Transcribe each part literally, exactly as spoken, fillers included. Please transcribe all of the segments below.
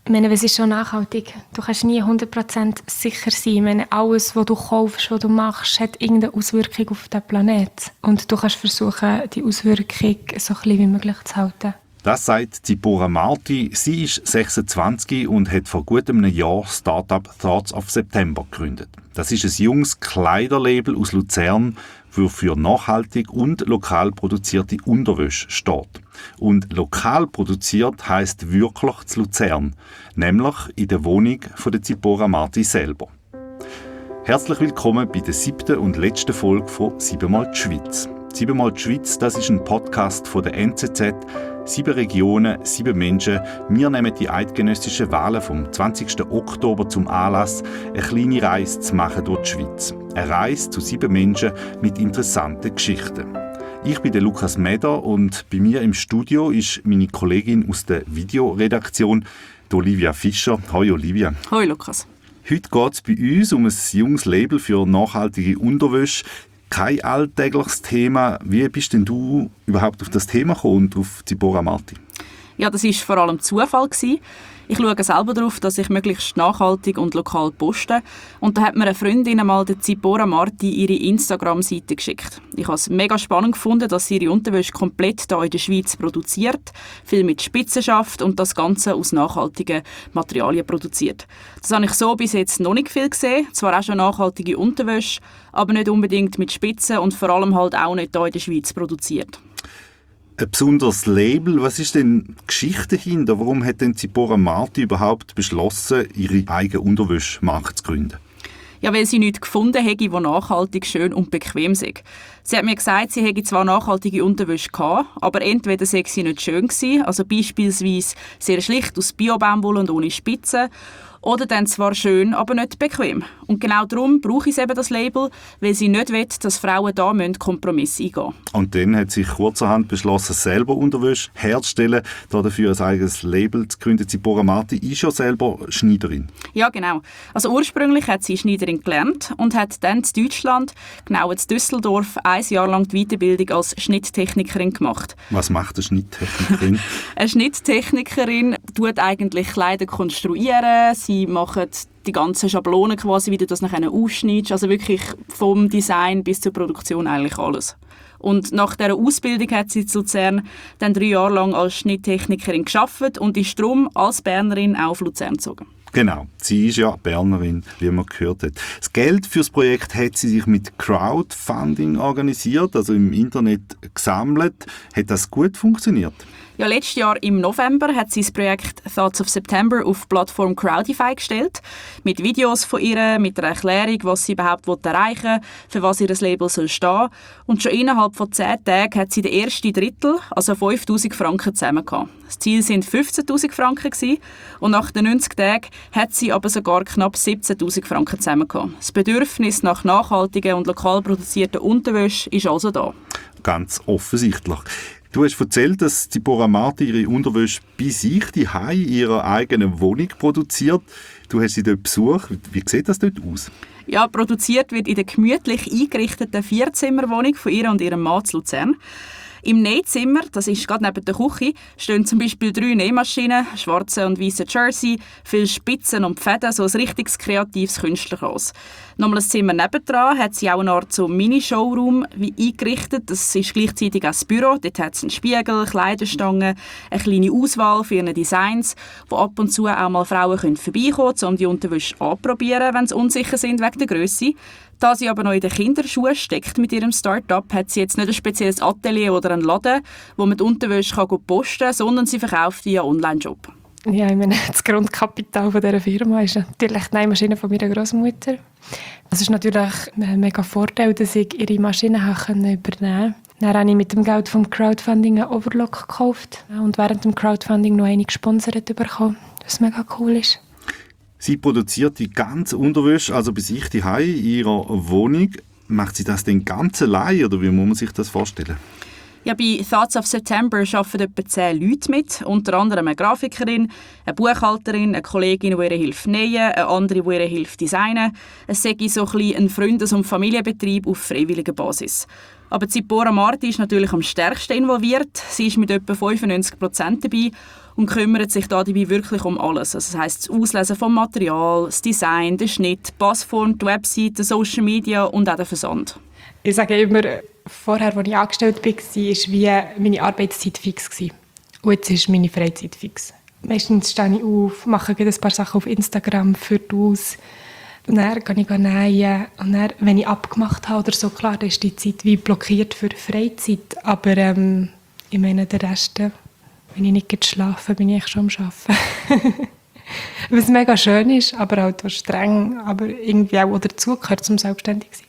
Ich meine, es ist schon nachhaltig. Du kannst nie hundert Prozent sicher sein. Ich meine, alles, was du kaufst, was du machst, hat irgendeine Auswirkung auf den Planeten. Und du kannst versuchen, die Auswirkung so klein wie möglich zu halten. Das sagt Zipporah Marti. Sie ist sechsundzwanzig und hat vor gut einem Jahr das Start-up Thoughts of September gegründet. Das ist ein junges Kleiderlabel aus Luzern, das für nachhaltig und lokal produzierte Unterwäsche steht. Und lokal produziert heisst wirklich zu Luzern, nämlich in der Wohnung von der Zipporah Marti selber. Herzlich willkommen bei der siebten und letzten Folge von «Siebenmal die Schweiz». «Siebenmal die Schweiz», das ist ein Podcast von der N Z Z. Sieben Regionen, sieben Menschen. Wir nehmen die eidgenössischen Wahlen vom zwanzigsten Oktober zum Anlass, eine kleine Reise zu machen durch die Schweiz. Eine Reise zu sieben Menschen mit interessanten Geschichten. Ich bin der Lukas Meder und bei mir im Studio ist meine Kollegin aus der Videoredaktion, Olivia Fischer. Hoi Olivia. Hoi Lukas. Heute geht es bei uns um ein junges Label für nachhaltige Unterwäsche. Kein alltägliches Thema. Wie bist denn du überhaupt auf das Thema gekommen und auf Zipporah Marti? Ja, das war vor allem Zufall. Ich schaue selber darauf, dass ich möglichst nachhaltig und lokal poste. Und da hat mir eine Freundin einmal der Zipporah Marti ihre Instagram-Seite geschickt. Ich habe es mega spannend gefunden, dass sie ihre Unterwäsche komplett hier in der Schweiz produziert, viel mit Spitzenschafft und das Ganze aus nachhaltigen Materialien produziert. Das habe ich so bis jetzt noch nicht viel gesehen. Zwar auch schon nachhaltige Unterwäsche, aber nicht unbedingt mit Spitzen und vor allem halt auch nicht hier in der Schweiz produziert. Ein besonderes Label. Was ist denn die Geschichte dahinter? Warum hat denn Zipporah Marti überhaupt beschlossen, ihre eigene Unterwäsche-Marke zu gründen? Ja, weil sie nichts gefunden hätte, die nachhaltig, schön und bequem ist. Sie hat mir gesagt, sie hätte zwar nachhaltige Unterwäsche gehabt, aber entweder sei sie nicht schön gewesen, also beispielsweise sehr schlicht aus Bio-Baumwolle und ohne Spitzen, oder dann zwar schön, aber nicht bequem. Und genau darum brauche ich eben das Label, weil sie nicht will, dass Frauen da Kompromisse eingehen müssen. Und dann hat sich kurzerhand beschlossen, selber Unterwäsche herzustellen, dafür ein eigenes Label zu gründen. Zipporah Marti ist ja selber Schneiderin. Ja, genau. Also ursprünglich hat sie Schneiderin gelernt und hat dann in Deutschland, genau in Düsseldorf, ein Jahr lang die Weiterbildung als Schnitttechnikerin gemacht. Was macht eine Schnitttechnikerin? Eine Schnitttechnikerin tut eigentlich Kleider konstruieren. Sie machen die ganzen Schablonen quasi, wie du das nachher ausschneidest. Also wirklich vom Design bis zur Produktion eigentlich alles. Und nach dieser Ausbildung hat sie in Luzern dann drei Jahre lang als Schnitttechnikerin gearbeitet und ist darum als Bernerin auch auf Luzern gezogen. Genau, sie ist ja Bernerin, wie man gehört hat. Das Geld für das Projekt hat sie sich mit Crowdfunding organisiert, also im Internet gesammelt. Hat das gut funktioniert? Ja, letztes Jahr im November hat sie das Projekt Thoughts of September auf die Plattform Crowdify gestellt. Mit Videos von ihr, mit einer Erklärung, was sie überhaupt erreichen will, für was ihr Label soll stehen. Und schon innerhalb von zehn Tagen hat sie den ersten Drittel, also fünftausend Franken, zusammen gehabt. Das Ziel waren fünfzehntausend Franken gewesen, und nach den neunzig Tagen hat sie aber sogar knapp siebzehntausend Franken zusammen gehabt. Das Bedürfnis nach nachhaltigen und lokal produzierten Unterwäsche ist also da. Ganz offensichtlich. Du hast erzählt, dass Zipporah Marti ihre Unterwäsche bei sich daheim in ihrer eigenen Wohnung produziert. Du hast sie dort besucht. Wie sieht das dort aus? Ja, produziert wird in der gemütlich eingerichteten Vierzimmerwohnung von ihr und ihrem Mann zu Luzern. Im Nähzimmer, das ist gerade neben der Küche, stehen zum Beispiel drei Nähmaschinen, schwarze und weiße Jersey, viele Spitzen und Fäden, so ein richtiges kreatives Künstlerhaus. Nochmal ein Zimmer nebendran hat sie auch eine Art so Mini-Showroom eingerichtet. Das ist gleichzeitig auch das Büro. Dort hat es einen Spiegel, Kleiderstangen, eine kleine Auswahl für ihre Designs, wo ab und zu auch mal Frauen können vorbeikommen können, um die Unterwäsche anzuprobieren, wenn sie unsicher sind wegen der Grösse. Da sie aber noch in den Kinderschuhen steckt mit ihrem Start-up, hat sie jetzt nicht ein spezielles Atelier oder einen Laden, wo man die Unterwäsche posten kann, sondern sie verkauft via Online-Shop. Ja, ich meine, das Grundkapital von dieser Firma ist natürlich die Nähmaschine von meiner Großmutter. Es ist natürlich ein mega Vorteil, dass ich ihre Maschine übernehmen konnte. Dann habe ich mit dem Geld vom Crowdfunding einen Overlock gekauft und während dem Crowdfunding noch eine gesponsert bekommen, was mega cool ist. Sie produziert die ganze Unterwäsche, also bei sich daheim in ihrer Wohnung. Macht sie das denn ganz allein oder wie muss man sich das vorstellen? Ja, bei Thoughts of September arbeiten etwa zehn Leute mit, unter anderem eine Grafikerin, eine Buchhalterin, eine Kollegin, die ihr hilft nähen, eine andere, die ihr hilft designen. Es sei so ein bisschen ein Freundes- und Familienbetrieb auf freiwilliger Basis. Aber Zipporah Marti ist natürlich am stärksten involviert. Sie ist mit etwa fünfundneunzig Prozent dabei und kümmert sich dabei wirklich um alles. Also das heisst, das Auslesen vom Material, das Design, der Schnitt, die Passform, die Webseite, Social Media und auch der Versand. Ich sage immer, vorher, als ich angestellt war, war wie meine Arbeitszeit fix. Und jetzt ist meine Freizeit fix. Meistens stehe ich auf, mache ein paar Sachen auf Instagram, führe aus. Und dann gehe ich nähen. Und dann, wenn ich abgemacht habe oder so, klar, dann ist die Zeit wie blockiert für Freizeit. Aber ähm, ich meine, der Rest, wenn ich nicht schlafe, bin ich schon am Arbeiten. Was mega schön ist, aber halt auch streng, aber irgendwie auch dazugehört zum Selbstständigsein.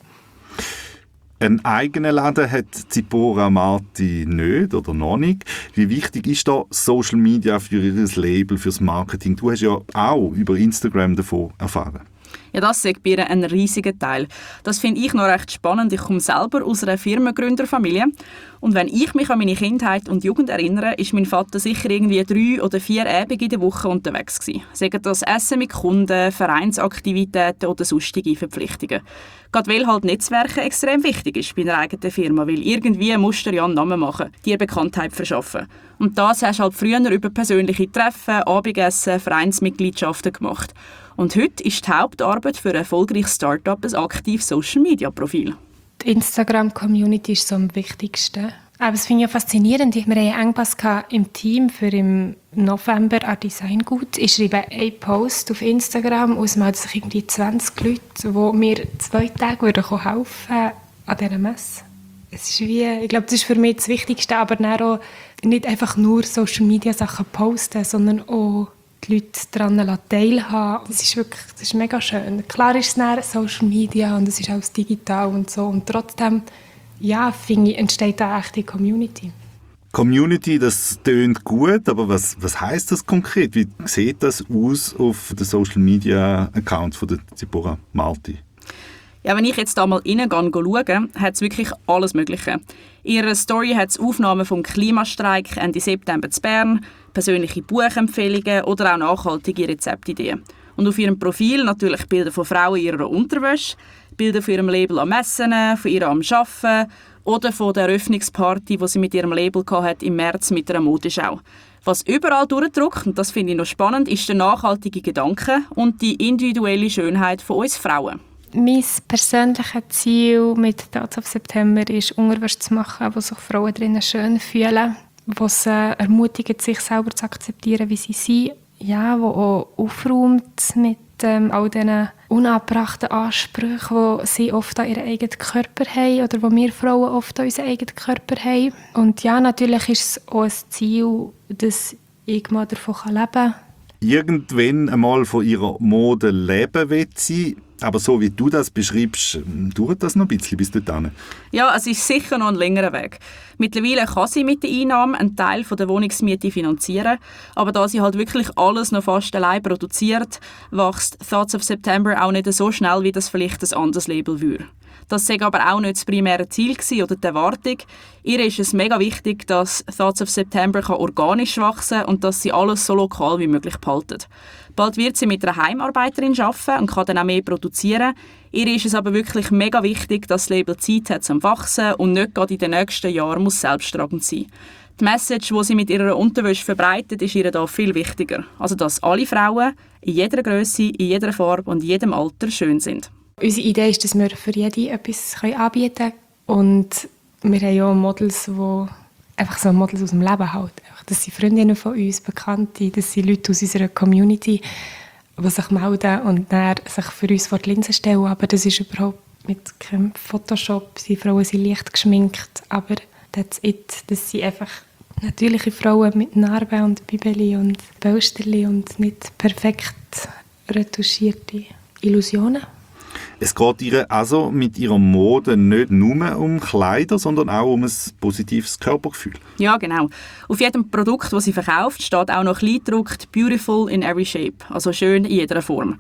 Einen eigenen Laden hat Zipporah Marti nicht oder noch nicht. Wie wichtig ist da Social Media für ihr Label, fürs Marketing? Du hast ja auch über Instagram davon erfahren. Ja, das ist bei ihr ein riesiger Teil. Das finde ich noch recht spannend. Ich komme selber aus einer Firmengründerfamilie. Und wenn ich mich an meine Kindheit und Jugend erinnere, ist mein Vater sicher irgendwie drei oder vier Abende in der Woche unterwegs gewesen. Sagen das Essen mit Kunden, Vereinsaktivitäten oder sonstige Verpflichtungen. Gerade weil halt Netzwerken extrem wichtig ist bei einer eigenen Firma, weil irgendwie musst du ja einen Namen machen, dir Bekanntheit verschaffen. Und das hast du halt früher über persönliche Treffen, Abendessen, Vereinsmitgliedschaften gemacht. Und heute ist die Hauptarbeit für ein erfolgreiches Start-up ein aktives Social-Media-Profil. Die Instagram-Community ist so am wichtigsten. Aber es finde ich ja faszinierend. Wir hatten einen Engpass im Team für im November an Designgut. Ich schreibe einen Post auf Instagram und es melden sich irgendwie zwanzig Leute, die mir zwei Tage helfen würden an dieser Messe. Es ist wie, ich glaube, das ist für mich das Wichtigste, aber dann auch nicht einfach nur Social-Media-Sachen posten, sondern auch die Leute daran teilhaben. Das ist wirklich, das ist mega schön. Klar ist es dann Social Media und es ist alles digital und so. Und trotzdem, ja, finde ich, entsteht da eine echte Community. Community, das tönt gut, aber was, was heisst das konkret? Wie sieht das aus auf den Social Media Accounts von der Zipporah Marti? Ja, wenn ich jetzt da mal reingehe und schaue, hat es wirklich alles Mögliche. In ihrer Story hat es Aufnahmen vom Klimastreik Ende September zu Bern, persönliche Buchempfehlungen oder auch nachhaltige Rezeptideen. Und auf ihrem Profil natürlich Bilder von Frauen in ihrer Unterwäsche, Bilder von ihrem Label am Messen, von ihr am Arbeiten oder von der Eröffnungsparty, die sie mit ihrem Label hatte im März mit einer Modeschau. Was überall durchdrückt, und das finde ich noch spannend, ist der nachhaltige Gedanke und die individuelle Schönheit von uns Frauen. Mein persönliches Ziel mit Thoughts of September ist, Unterwäsche zu machen, wo sich Frauen drinnen schön fühlen, wo sie ermutigen, sich selber zu akzeptieren, wie sie sind, ja, wo auch aufräumt mit ähm, all diesen unangebrachten Ansprüchen, die sie oft an ihren eigenen Körper haben oder wo wir Frauen oft an unseren eigenen Körper haben. Und ja, natürlich ist es auch ein Ziel, dass ich mal davon leben kann. Irgendwann einmal von ihrer Mode leben will sie. Aber so wie du das beschreibst, dauert das noch ein bisschen bis dorthin. Ja, es ist sicher noch ein längerer Weg. Mittlerweile kann sie mit den Einnahmen einen Teil der Wohnungsmiete finanzieren, aber da sie halt wirklich alles noch fast allein produziert, wächst Thoughts of September auch nicht so schnell, wie das vielleicht ein anderes Label würde. Das sei aber auch nicht das primäre Ziel oder die Erwartung. Ihr ist es mega wichtig, dass Thoughts of September organisch wachsen kann und dass sie alles so lokal wie möglich behalten. Bald wird sie mit einer Heimarbeiterin arbeiten und kann dann auch mehr produzieren. Ihr ist es aber wirklich mega wichtig, dass das Label Zeit hat zum Wachsen und nicht gerade in den nächsten Jahren muss selbsttragend sein. Die Message, die sie mit ihrer Unterwäsche verbreitet, ist ihr da viel wichtiger. Also, dass alle Frauen in jeder Grösse, in jeder Farbe und in jedem Alter schön sind. Unsere Idee ist, dass wir für jede etwas anbieten können. Und wir haben ja Models, die einfach so Models aus dem Leben halt. Das sind Freundinnen von uns, Bekannte, das sind Leute aus unserer Community, die sich melden und dann sich für uns vor die Linse stellen. Aber das ist überhaupt mit keinem Photoshop. Die Frauen sind leicht geschminkt, aber that's it. Das sind einfach natürliche Frauen mit Narben und Bibeli und Bösterli und nicht perfekt retuschierte Illusionen. Es geht ihr also mit ihrer Mode nicht nur um Kleider, sondern auch um ein positives Körpergefühl. Ja, genau. Auf jedem Produkt, das sie verkauft, steht auch noch klein gedruckt «Beautiful in every shape», also schön in jeder Form.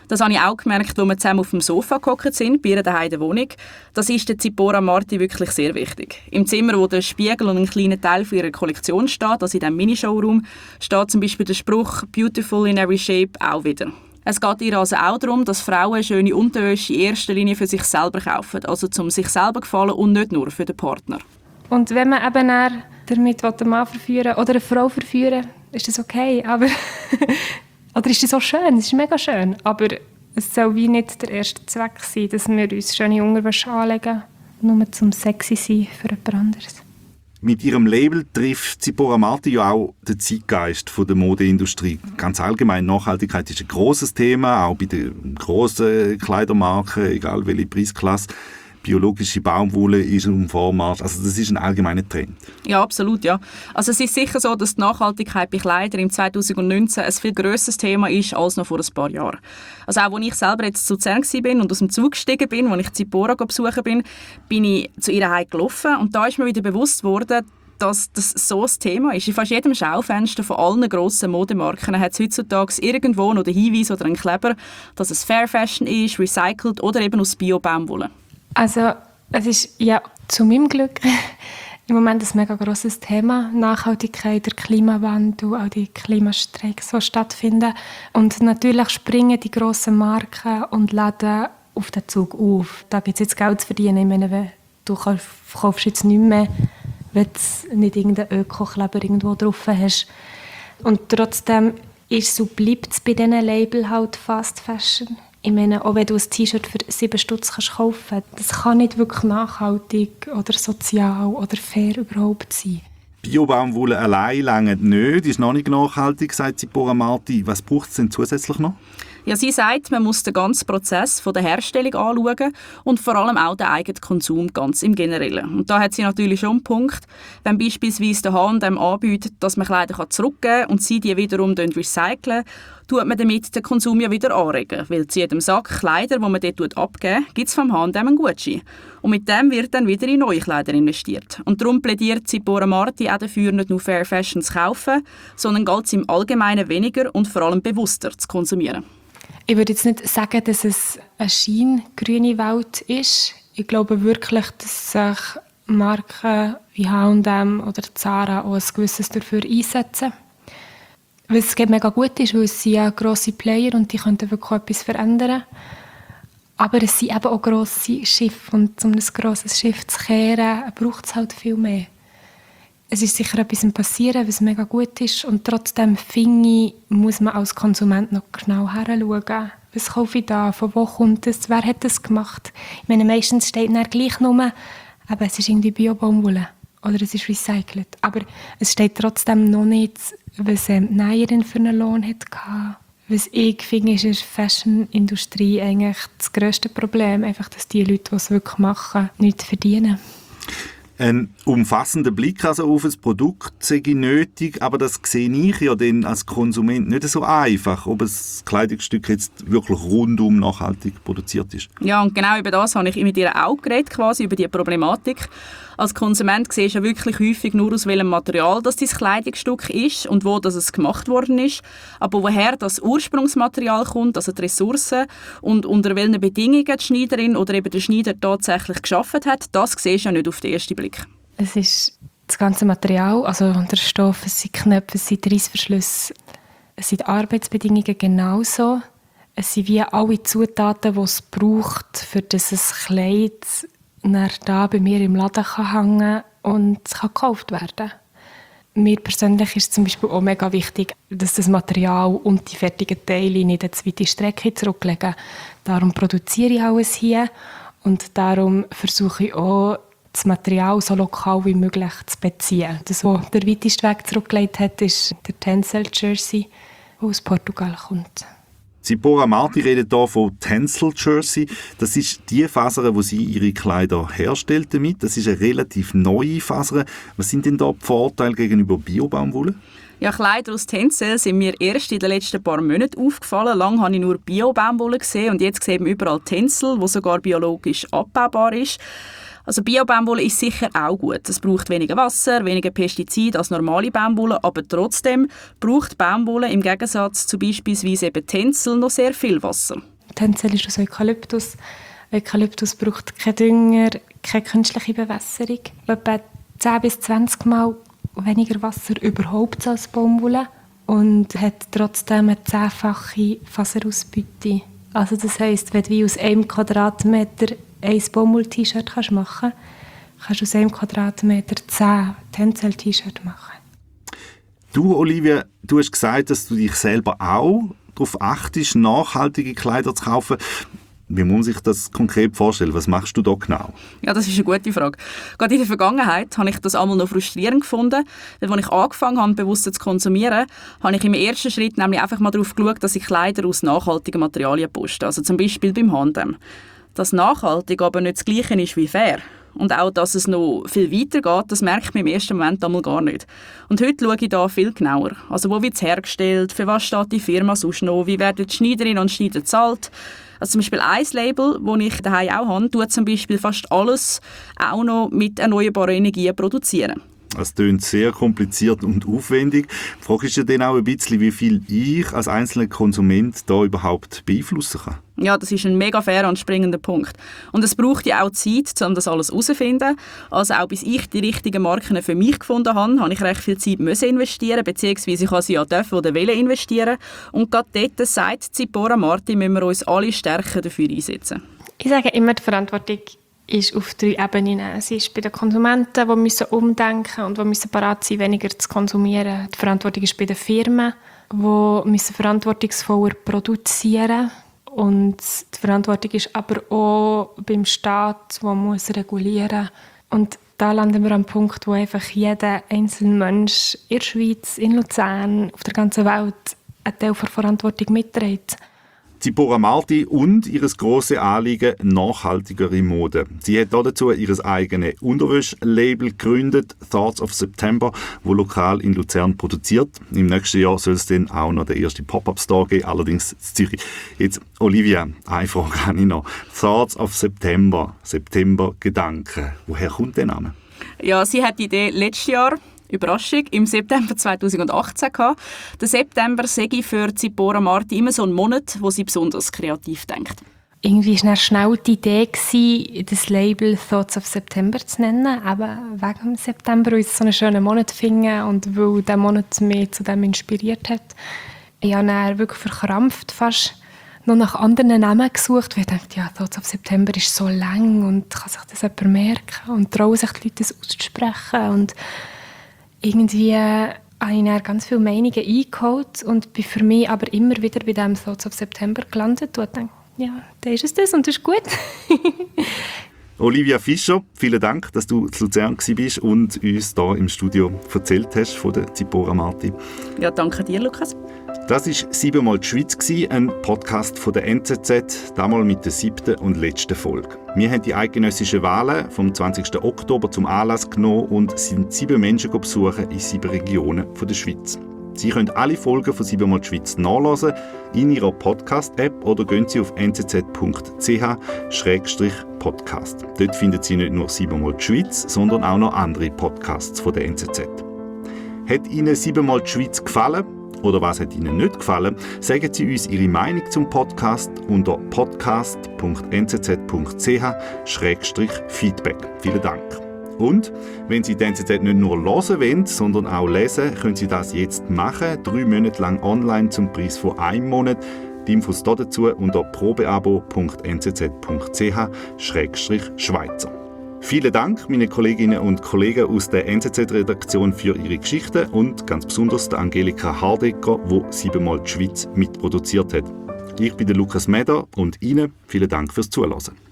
Das habe ich auch gemerkt, als wir zusammen auf dem Sofa gehockt sind, bei ihr daheim in der Wohnung. Das ist der Zipporah Marti wirklich sehr wichtig. Im Zimmer, wo der Spiegel und ein kleiner Teil von ihrer Kollektion steht, also in diesem Mini-Showroom, steht zum Beispiel der Spruch «Beautiful in every shape» auch wieder. Es geht ihr also auch darum, dass Frauen schöne Unterwäsche in erster Linie für sich selber kaufen, also zum sich selber gefallen und nicht nur für den Partner. Und wenn man eben dann damit einen Mann verführen oder eine Frau verführen, ist das okay, aber oder ist das so schön? Es ist mega schön, aber es soll wie nicht der erste Zweck sein, dass wir uns schöne Unterwäsche anlegen, nur zum sexy sein für jemand anderes. Mit ihrem Label trifft Zipporah Marti ja auch den Zeitgeist der Modeindustrie. Ganz allgemein, Nachhaltigkeit ist ein grosses Thema, auch bei den grossen Kleidermarken, egal welche Preisklasse. Biologische Baumwolle ist im Vormarsch. Also das ist ein allgemeiner Trend. Ja, absolut, ja. Also es ist sicher so, dass die Nachhaltigkeit bei Kleidern im zwanzig neunzehn ein viel grösseres Thema ist als noch vor ein paar Jahren. Also auch als ich selber jetzt zu Luzern war und aus dem Zug gestiegen bin, als ich Zipporah besuchen bin, bin ich zu ihr heim gelaufen und da ist mir wieder bewusst worden, dass das so ein Thema ist. In fast jedem Schaufenster von allen grossen Modemarken hat es heutzutage irgendwo noch den Hinweis oder einen Kleber, dass es Fair Fashion ist, recycelt oder eben aus Bio-Baumwolle. Also es ist ja zu meinem Glück im Moment ein mega grosses Thema. Nachhaltigkeit, der Klimawandel, auch die Klimastreiks, die stattfinden. Und natürlich springen die grossen Marken und Läden auf den Zug auf. Da gibt es jetzt Geld zu verdienen. Ich meine, du kaufst jetzt nicht mehr, wenn du nicht irgendeinen Öko-Kleber irgendwo drauf hast. Und trotzdem ist so, bleibt es bei diesen Label halt Fast Fashion. Ich meine, auch wenn du ein T-Shirt für sieben Stutz kaufen kannst, das kann nicht wirklich nachhaltig oder sozial oder fair überhaupt sein. Bio-Baumwolle allein reicht nicht, ist noch nicht nachhaltig, sagt Zipporah Marti. Was braucht es denn zusätzlich noch? Ja, sie sagt, man muss den ganzen Prozess von der Herstellung anschauen und vor allem auch den eigenen Konsum ganz im Generellen. Und da hat sie natürlich schon einen Punkt, wenn beispielsweise der H und M anbietet, dass man Kleider zurückgeben kann und sie die wiederum recyceln, tut man damit den Konsum ja wieder anregen. Weil zu jedem Sack Kleider, den man dort abgeben, gibt es vom H und M einen Gutschein. Und mit dem wird dann wieder in neue Kleider investiert. Und darum plädiert Zipporah Marti auch dafür, nicht nur Fair Fashion zu kaufen, sondern ganz im Allgemeinen weniger und vor allem bewusster zu konsumieren. Ich würde jetzt nicht sagen, dass es eine scheingrüne Welt ist. Ich glaube wirklich, dass sich Marken wie H und M oder Zara auch ein gewisses dafür einsetzen. Weil es mega gut ist, weil es sind ja grosse Player und die könnten wirklich etwas verändern. Aber es sind eben auch grosse Schiffe und um ein grosses Schiff zu kehren, braucht es halt viel mehr. Es ist sicher etwas passieren, was mega gut ist. Und trotzdem, finde ich, muss man als Konsument noch genau hinschauen. Was kaufe ich da? Von wo kommt es? Wer hat das gemacht? Ich meine, meistens steht dann gleich nur, aber es ist irgendwie Bio-Baumwolle oder es ist recycelt. Aber es steht trotzdem noch nicht, was ähm, die Näherin für einen Lohn hatte. Was ich finde, ist in der Fashion-Industrie eigentlich das grösste Problem. Einfach, dass die Leute, die es wirklich machen, nichts verdienen. Ein umfassender Blick also auf ein Produkt sei nötig, aber das sehe ich ja dann als Konsument nicht so einfach, ob ein Kleidungsstück jetzt wirklich rundum nachhaltig produziert ist. Ja, und genau über das habe ich mit ihr auch geredet, quasi über diese Problematik. Als Konsument siehst du ja wirklich häufig nur, aus welchem Material das dein Kleidungsstück ist und wo das es gemacht worden ist. Aber woher das Ursprungsmaterial kommt, also die Ressourcen und unter welchen Bedingungen die Schneiderin oder eben der Schneider tatsächlich geschaffen hat, das siehst du ja nicht auf den ersten Blick. Es ist das ganze Material, also der Stoff, es sind Knöpfe, es sind Reissverschlüsse, es sind Arbeitsbedingungen genauso. Es sind wie alle Zutaten, die es braucht, für das ein Kleid da bei mir im Laden kann hängen und es kann gekauft werden. Mir persönlich ist es zum Beispiel auch mega wichtig, dass das Material und die fertigen Teile nicht eine zu weite Strecke zurücklegen. Darum produziere ich alles hier und darum versuche ich auch, das Material so lokal wie möglich zu beziehen. Das, was der weiteste Weg zurückgelegt hat, ist der Tencel Jersey, der aus Portugal kommt. Zipporah Marti redet hier von Tencel Jersey. Das ist die Faser, wo sie ihre Kleider herstellt damit. Das ist eine relativ neue Faser. Was sind denn da die Vorteile gegenüber Bio-Baumwolle? Ja, Kleider aus Tencel sind mir erst in den letzten paar Monaten aufgefallen. Lange habe ich nur Bio-Baumwolle gesehen und jetzt sehen wir überall Tencel, wo sogar biologisch abbaubar ist. Also Bio-Baumwolle ist sicher auch gut. Es braucht weniger Wasser, weniger Pestizide als normale Baumwolle, aber trotzdem braucht Baumwolle im Gegensatz zu beispielsweise eben Tencel noch sehr viel Wasser. Tencel ist aus Eukalyptus. Eukalyptus braucht keinen Dünger, keine künstliche Bewässerung. Etwa zehn bis zwanzig Mal weniger Wasser überhaupt als Baumwolle und hat trotzdem eine zehnfache Faserausbeute. Also das heisst, wenn du wie aus einem Quadratmeter ein Baumwoll-T-Shirt machen kannst, kannst du aus einem Quadratmeter zehn Tencel-T-Shirt machen. Du, Olivia, du hast gesagt, dass du dich selber auch darauf achtest, nachhaltige Kleider zu kaufen. Wie muss man sich das konkret vorstellen? Was machst du da genau? Ja, das ist eine gute Frage. Gerade in der Vergangenheit habe ich das einmal noch frustrierend gefunden. Denn als ich angefangen habe, bewusster zu konsumieren, habe ich im ersten Schritt nämlich einfach mal darauf geschaut, dass ich Kleider aus nachhaltigen Materialien poste. Also zum Beispiel beim H und M. Dass nachhaltig aber nicht das Gleiche ist wie fair. Und auch, dass es noch viel weiter geht, das merkt man im ersten Moment einmal gar nicht. Und heute schaue ich da viel genauer. Also wo wird es hergestellt, für was steht die Firma sonst noch, wie werden die Schneiderinnen und Schneider bezahlt. Also zum Beispiel ein Label, das ich daheim auch habe, tut zum Beispiel fast alles auch noch mit erneuerbaren Energien produzieren. Das klingt sehr kompliziert und aufwendig. Die Frage ist ja dann auch ein bisschen, wie viel ich als einzelner Konsument da überhaupt beeinflussen kann. Ja, das ist ein mega fairer und springender Punkt. Und es braucht ja auch Zeit, um das alles herauszufinden. Also auch bis ich die richtigen Marken für mich gefunden habe, habe ich recht viel Zeit müssen investieren, beziehungsweise ich habe sie ja dürfen oder wollen investieren. Und gerade dort sagt Zipporah Marti, müssen wir uns alle stärker dafür einsetzen. Ich sage immer, die Verantwortung ist auf drei Ebenen. Sie ist bei den Konsumenten, die müssen umdenken und die müssen bereit sein, weniger zu konsumieren. Die Verantwortung ist bei den Firmen, die müssen verantwortungsvoller produzieren. Und die Verantwortung ist aber auch beim Staat, der muss regulieren. Und da landen wir am Punkt, wo einfach jeder einzelne Mensch in der Schweiz, in Luzern, auf der ganzen Welt einen Teil der Verantwortung mitträgt. Zipporah Marti und ihr grosses Anliegen nachhaltigere Mode. Sie hat dazu ihr eigenes Unterwäschlabel gegründet, Thoughts of September, wo lokal in Luzern produziert. Im nächsten Jahr soll es dann auch noch den ersten Pop-Up-Store geben, allerdings in Zürich. Jetzt, Olivia, eine Frage habe ich noch. Thoughts of September, September-Gedanken. Woher kommt der Name? Ja, sie hat die Idee letztes Jahr, Überraschung, im September zweitausendachtzehn gehabt. Der September sei für Zipporah Marti immer so ein Monat, wo sie besonders kreativ denkt. Irgendwie war schnell die Idee, das Label Thoughts of September zu nennen, aber wegen dem September, weil es so einen schönen Monat finden und weil dieser Monat mich zu dem inspiriert hat. Ich habe dann wirklich verkrampft fast noch nach anderen Namen gesucht, weil ich dachte, ja, Thoughts of September ist so lang und kann sich das jemand merken und trauen sich die Leute, das auszusprechen. Und irgendwie äh, habe ich dann ganz viele Meinungen eingeholt und bin für mich aber immer wieder bei diesem Thoughts of September gelandet und dachte, ja, dann ist es das und das ist gut. Olivia Fischer, vielen Dank, dass du in Luzern warst und uns hier im Studio erzählt hast von der Zipporah Marti. Ja, danke dir, Lukas. Das war «Siebenmal die Schweiz», ein Podcast von der N Z Z, damals mit der siebten und letzten Folge. Wir haben die eidgenössischen Wahlen vom zwanzigsten Oktober zum Anlass genommen und sind sieben Menschen besuchen in sieben Regionen der Schweiz. Sie können alle Folgen von «Siebenmal die Schweiz» nachlesen in ihrer Podcast-App oder gehen Sie auf n z z punkt c h slash podcast. Dort finden Sie nicht nur «Siebenmal die Schweiz», sondern auch noch andere Podcasts von der N Z Z. Hat Ihnen «Siebenmal die Schweiz» gefallen? Oder was hat Ihnen nicht gefallen? Sagen Sie uns Ihre Meinung zum Podcast unter podcast punkt n z z punkt c h slash feedback. Vielen Dank. Und wenn Sie die N Z Z nicht nur hören wollen, sondern auch lesen, können Sie das jetzt machen. Drei Monate lang online zum Preis von einem Monat. Die Infos dazu unter probeabo punkt n z z punkt c h slash schweizer. Vielen Dank, meine Kolleginnen und Kollegen aus der N Z Z-Redaktion für ihre Geschichten und ganz besonders der Angelika Hardecker, die «Siebenmal die Schweiz» mitproduziert hat. Ich bin der Lukas Meder und Ihnen vielen Dank fürs Zuhören.